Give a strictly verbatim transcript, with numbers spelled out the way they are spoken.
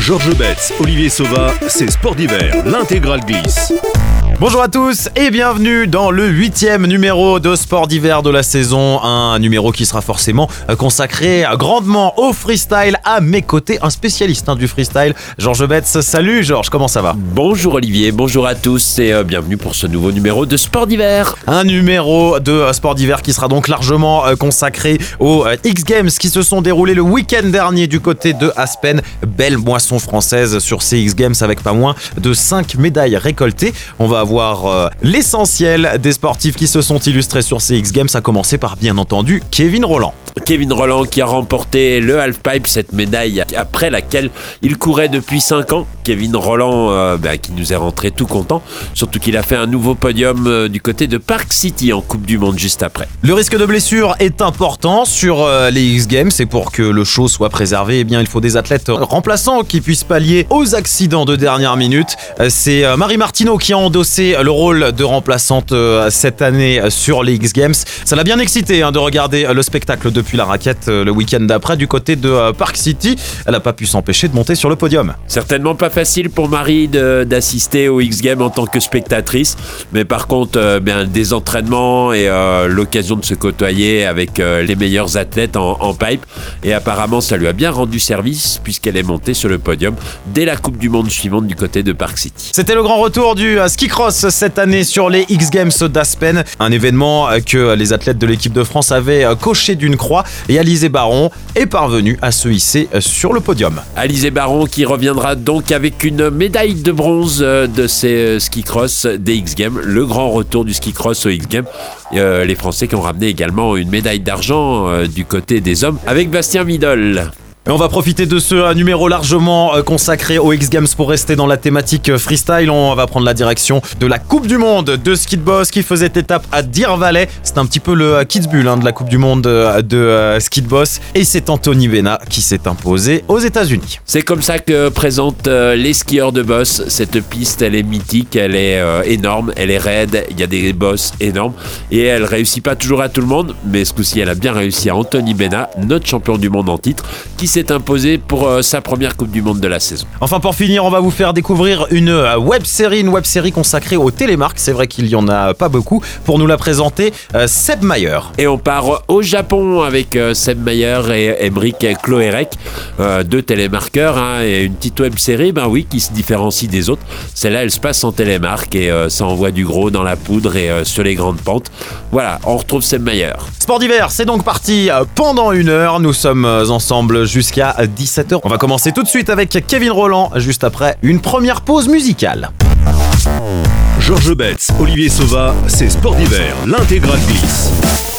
Georges Betts, Olivier Sauva, c'est Sport d'hiver, l'intégrale glisse. Bonjour à tous et bienvenue dans le huitième numéro de Sport d'hiver de la saison. Un numéro qui sera forcément consacré grandement au freestyle. À mes côtés, un spécialiste hein, du freestyle, Georges Betts. Salut Georges, comment ça va ? Bonjour Olivier, bonjour à tous et euh, bienvenue pour ce nouveau numéro de Sport d'hiver. Un numéro de euh, Sport d'hiver qui sera donc largement euh, consacré aux euh, X-Games qui se sont déroulés le week-end dernier du côté de Aspen. Belle moisson française sur ces X-Games avec pas moins de cinq médailles récoltées. On va voir euh, l'essentiel des sportifs qui se sont illustrés sur ces X-Games, à commencer par bien entendu Kevin Rolland. Kevin Rolland qui a remporté le halfpipe, cette médaille après laquelle il courait depuis cinq ans. Kevin Rolland euh, bah, qui nous est rentré tout content, surtout qu'il a fait un nouveau podium euh, du côté de Park City en Coupe du Monde juste après. Le risque de blessure est important sur euh, les X-Games et pour que le show soit préservé, eh bien, il faut des athlètes remplaçants qui puissent pallier aux accidents de dernière minute. Euh, c'est euh, Marie Martineau qui a endossé le rôle de remplaçante euh, cette année sur les X-Games. Ça l'a bien excité hein, de regarder euh, le spectacle depuis la raquette euh, le week-end d'après du côté de euh, Park City. Elle n'a pas pu s'empêcher de monter sur le podium. Certainement pas facile pour Marie de, d'assister aux X-Games en tant que spectatrice, mais par contre euh, bien, des entraînements et euh, l'occasion de se côtoyer avec euh, les meilleurs athlètes en, en pipe, et apparemment ça lui a bien rendu service puisqu'elle est montée sur le podium dès la Coupe du Monde suivante du côté de Park City. C'était le grand retour du euh, ski cross cette année sur les X-Games d'Aspen, un événement euh, que les athlètes de l'équipe de France avaient euh, coché d'une croix, et Alizé Baron est parvenue à se hisser euh, sur le podium. Alizé Baron qui reviendra donc avec une médaille de bronze de ces ski cross des X-Games, le grand retour du ski cross aux X-Games. Euh, les Français qui ont ramené également une médaille d'argent euh, du côté des hommes avec Bastien Midol. Et on va profiter de ce numéro largement consacré aux X-Games pour rester dans la thématique freestyle. On va prendre la direction de la Coupe du Monde de ski de boss qui faisait étape à Deer Valley. C'est un petit peu le Kitzbühel hein, de la Coupe du Monde de, de ski de boss. Et c'est Anthony Bena qui s'est imposé aux États-Unis. C'est comme ça que présentent euh, les skieurs de boss. Cette piste, elle est mythique, elle est euh, énorme, elle est raide. Il y a des bosses énormes et elle réussit pas toujours à tout le monde. Mais ce coup-ci, elle a bien réussi à Anthony Bena, notre champion du monde en titre, qui s'est imposé pour euh, sa première Coupe du Monde de la saison. Enfin, pour finir, on va vous faire découvrir une euh, web-série, une web-série consacrée aux télémarques. C'est vrai qu'il y en a pas beaucoup. Pour nous la présenter, euh, Seb Mayer. Et on part au Japon avec euh, Seb Mayer et Emric Kloerek, euh, deux télémarqueurs hein, et une petite web-série, ben oui, qui se différencie des autres. Celle-là, elle se passe en télémarque et euh, ça envoie du gros dans la poudre et euh, sur les grandes pentes. Voilà, on retrouve Seb Mayer. Sport d'hiver, c'est donc parti euh, pendant une heure. Nous sommes euh, ensemble jusqu'à Jusqu'à dix-sept heures. On va commencer tout de suite avec Kevin Rolland, juste après une première pause musicale. Georges Betts, Olivier Sauva, c'est Sport d'hiver, l'intégrale glisse.